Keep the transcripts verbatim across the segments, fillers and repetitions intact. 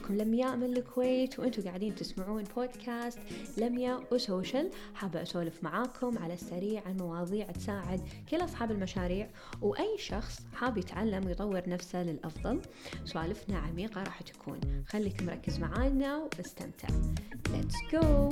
معاكم لمياء من الكويت، وانتم قاعدين تسمعون بودكاست لمياء وسوشل. حابة أسولف معاكم على السريع عن مواضيع تساعد كل أصحاب المشاريع وأي شخص حاب يتعلم ويطور نفسه للأفضل. سوالفنا عميقة راح تكون، خليك مركز معانا واستمتع. Let's go!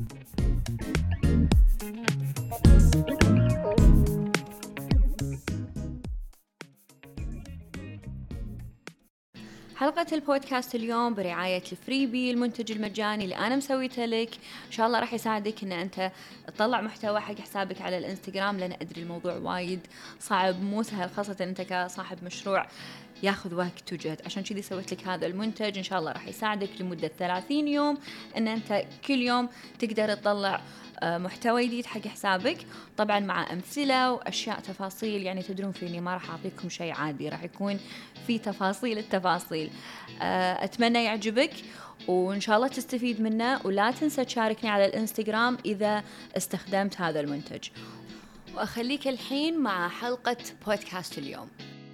حلقة البودكاست اليوم برعاية الفريبي، المنتج المجاني اللي أنا مسويته لك. إن شاء الله راح يساعدك إن أنت تطلع محتوى حق حسابك على الإنستغرام، لأن أدري الموضوع وايد صعب مو سهل، خاصة أنت كصاحب مشروع ياخذ وقت وجهد. عشان كذي سويت لك هذا المنتج، إن شاء الله راح يساعدك لمدة ثلاثين يوم إن أنت كل يوم تقدر تطلع محتوى جديد حق حسابك، طبعا مع أمثلة وأشياء تفاصيل. يعني تدرون فيني ما راح أعطيكم شيء عادي، راح يكون في تفاصيل التفاصيل. أتمنى يعجبك وإن شاء الله تستفيد منه، ولا تنسى تشاركني على الإنستغرام إذا استخدمت هذا المنتج. وأخليك الحين مع حلقة بودكاست اليوم.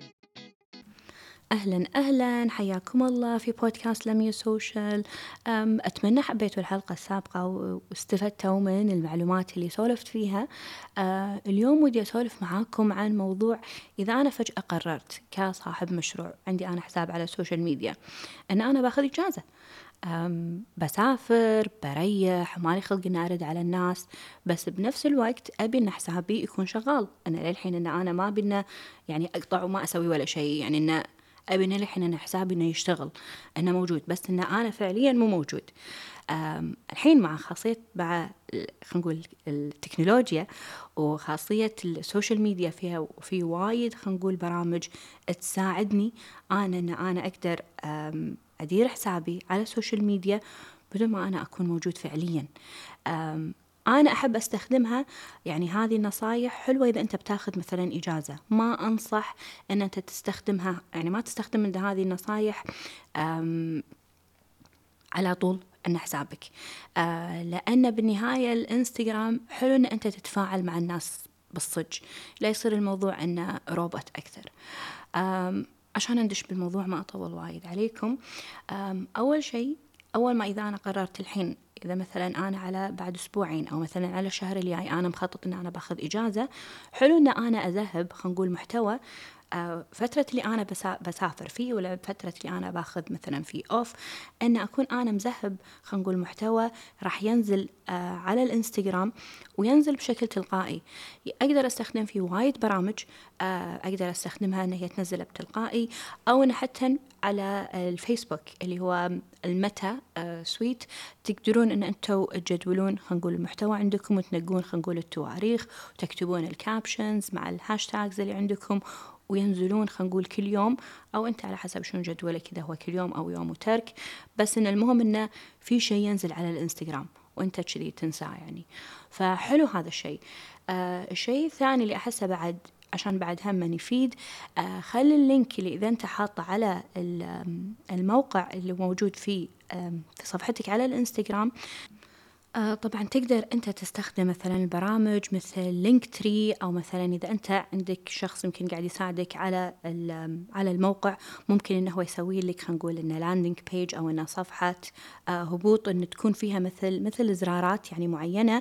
أهلا أهلا، حياكم الله في بودكاست لمياء سوشل. أتمنى حبيتوا الحلقة السابقة واستفدتوا من المعلومات اللي سولفت فيها. أه اليوم ودي أسولف معاكم عن موضوع، إذا أنا فجأة قررت كصاحب مشروع عندي أنا حساب على السوشيال ميديا أن أنا باخذ إجازة، أم بسافر بريح، مالي خلق إن أرد على الناس، بس بنفس الوقت أبي إن حسابي يكون شغال. أنا للحين إن أنا ما بينا يعني أقطع وما أسوي ولا شيء، يعني إن أبي إن الحين أنا حسابي إنه يشتغل، إنه موجود، بس إن أنا فعليا مو موجود. الحين مع خاصية مع خلينا نقول التكنولوجيا وخاصية السوشيال ميديا، فيها في وايد خلينا نقول برامج تساعدني أنا إن أنا أقدر أدير حسابي على السوشيال ميديا بدون ما أنا أكون موجود فعليا. أنا أحب أستخدمها. يعني هذه النصايح حلوة إذا أنت بتاخذ مثلا إجازة، ما أنصح أن أنت تستخدمها، يعني ما تستخدم من هذه النصايح على طول أن حسابك، آه لأن بالنهاية الإنستغرام حلو أن أنت تتفاعل مع الناس بالصج، لا يصير الموضوع أنه روبوت أكثر. عشان ندش بالموضوع ما أطول وايد عليكم. أول شيء، أول ما إذا أنا قررت الحين إذا مثلا أنا على بعد أسبوعين أو مثلا على الشهر الجاي أنا مخطط إن أنا باخذ إجازة، حلو إن أنا أذهب خلينا نقول محتوى فترة اللي أنا بسافر فيه ولا فترة اللي أنا باخذ مثلا في أوف، أن أكون أنا مذهب خلينا نقول محتوى راح ينزل على الإنستغرام وينزل بشكل تلقائي. أقدر أستخدم فيه وايد برامج، أقدر أستخدمها أن هي تنزل بتلقائي، أو أن حتى على الفيسبوك اللي هو الميتا سويت تقدرون أن أنتوا تجدولون خلينا نقول المحتوى عندكم وتنقون خلينا نقول التواريخ وتكتبون الكابشنز مع الهاشتاجز اللي عندكم وينزلون خلينا نقول كل يوم، أو أنت على حسب شنو جدولك إذا هو كل يوم أو يوم وترك، بس إن المهم إنه في شيء ينزل على الإنستغرام وأنت كذي تنساه يعني. فحلو هذا الشيء. آه الشيء الثاني اللي أحسه بعد عشان بعد هم يفيد، آه خلي اللينك اللي إذا أنت حاطه على الموقع اللي موجود فيه آه في صفحتك على الإنستغرام. آه طبعا تقدر أنت تستخدم مثلا البرامج مثل لينك تري، أو مثلا إذا أنت عندك شخص يمكن قاعد يساعدك على على الموقع، ممكن إنه هو يسوي لك خلينا نقول إنه لاندنج بيج أو إنه صفحة آه هبوط، إن تكون فيها مثل مثل زرارات يعني معينة،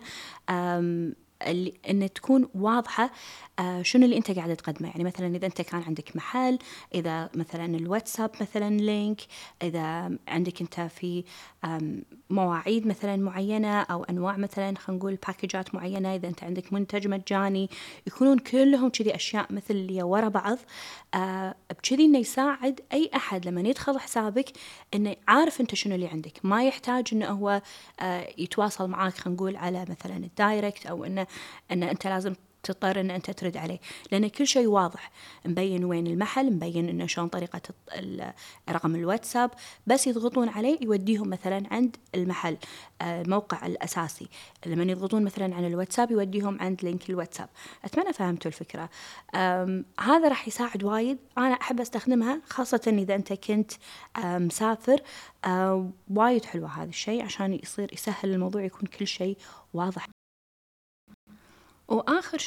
اللي إن تكون واضحة آه شنو اللي أنت قاعد تقدمه. يعني مثلا إذا أنت كان عندك محل، إذا مثلا الواتساب مثلا لينك، إذا عندك أنت في مواعيد مثلا معينة أو أنواع مثلا خلينا نقول باكيجات معينة، إذا أنت عندك منتج مجاني، يكونون كلهم كذي أشياء مثل اللي ورا بعض، آه بكذي إنه يساعد أي أحد لما يدخل حسابك إنه عارف أنت شنو اللي عندك، ما يحتاج إنه هو آه يتواصل معاك خلينا نقول على مثلا الدايركت، أو إنه أن أنت لازم تضطر أن أنت ترد عليه، لأن كل شيء واضح، مبين وين المحل، مبين إنه شلون طريقة رقم الواتساب، بس يضغطون عليه يوديهم مثلا عند المحل الموقع الأساسي. لما يضغطون مثلا عن الواتساب يوديهم عند لينك الواتساب. أتمنى فهمتوا الفكرة. هذا راح يساعد وايد، أنا أحب أستخدمها خاصة إذا أنت كنت مسافر. وايد حلوة هذا الشيء عشان يصير يسهل الموضوع، يكون كل شيء واضح. وآخر شيء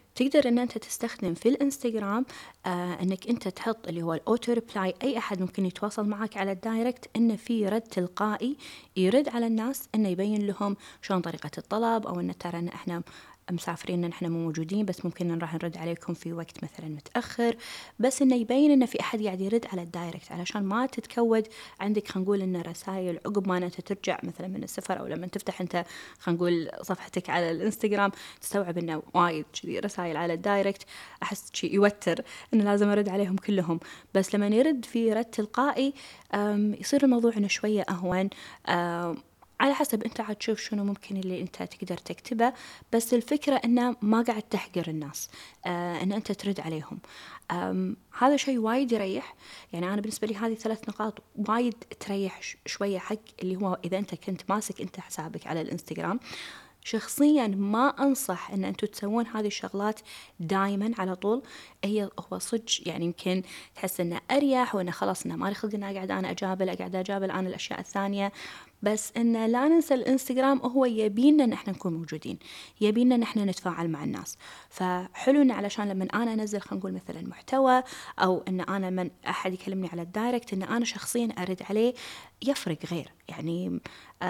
تقدر ان انت تستخدم في الانستغرام آه انك انت تحط اللي هو الاوتو ريبلاي. اي احد ممكن يتواصل معك على الدايركت انه في رد تلقائي يرد على الناس، انه يبين لهم شلون طريقة الطلب، او ان ترى ان احنا مسافرين، ان احنا مو موجودين بس ممكن راح نرد عليكم في وقت مثلا متأخر، بس انه يبين انه في احد قاعد يرد على الدايركت، علشان ما تتكود عندك خلينا نقول ان رسائل عقب ما انت ترجع مثلا من السفر، او لما تفتح انت خلينا نقول صفحتك على الانستغرام تستوعب انه وايد كذي رسائل على الدايركت. احس شيء يوتر انه لازم ارد عليهم كلهم، بس لما يرد في رد تلقائي يصير الموضوع انه شوية اهون، على حسب انت عاد تشوف شنو ممكن اللي انت تقدر تكتبه. بس الفكرة انه ما قاعد تحقر الناس، آه ان انت ترد عليهم. هذا شيء وايد يريح. يعني انا بالنسبة لي هذه ثلاث نقاط وايد تريح شوية حق اللي هو اذا انت كنت ماسك انت حسابك على الانستغرام. شخصيا ما أنصح أن أنتوا تسوون هذه الشغلات دائما على طول. هي هو صدق يعني يمكن تحس أنه أريح، وأنه خلاص أنه ما خلق أنه قاعد أنا أجابل قاعد أجابل عن الأشياء الثانية، بس أنه لا ننسى الإنستغرام هو يبينا نحن نكون موجودين، يبينا نحن نتفاعل مع الناس. فحلو أنه علشان لما أنا أنزل خلينا نقول مثلا محتوى، أو أن أنا من أحد يكلمني على الدايركت أن أنا شخصيا أرد عليه، يفرق غير. يعني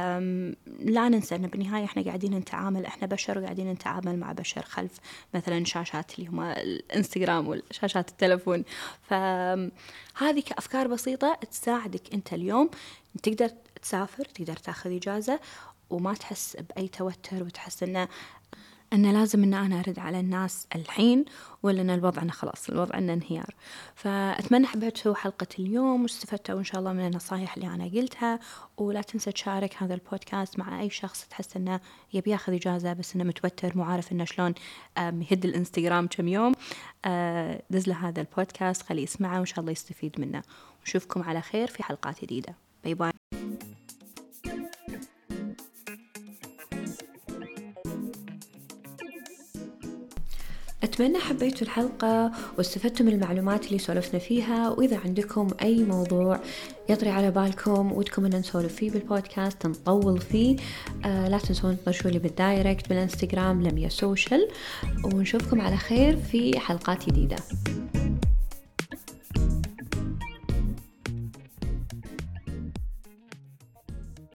لا ننسى أن بالنهاية إحنا قاعدين نتعامل، إحنا بشر وقاعدين نتعامل مع بشر خلف مثلا شاشات اللي هما الانستغرام والشاشات التلفون. فهذه كأفكار بسيطة تساعدك أنت اليوم تقدر تسافر، تقدر تاخذ إجازة وما تحس بأي توتر، وتحس أنه أن لازم أن أنا أرد على الناس الحين، ولا أن الوضع أنه خلاص الوضع أنه انهيار. فأتمنى حبيتوا حلقة اليوم واستفدتوا إن شاء الله من النصايح اللي أنا قلتها. ولا تنسى تشارك هذا البودكاست مع أي شخص تحس أنه يبي ياخذ إجازة بس أنه متوتر مو عارف أنه شلون يهد الإنستغرام كم يوم. دز له هذا البودكاست، خليه يسمعه وإن شاء الله يستفيد منه. ونشوفكم على خير في حلقات جديدة. باي باي. أتمنى حبيتوا الحلقة واستفدتوا من المعلومات اللي سولفنا فيها. وإذا عندكم أي موضوع يطري على بالكم ودكم أن نسولف فيه بالبودكاست نطول فيه، آه لا تنسون تطرشوا لي بالدايركت بالانستغرام لميا سوشل. ونشوفكم على خير في حلقات جديدة.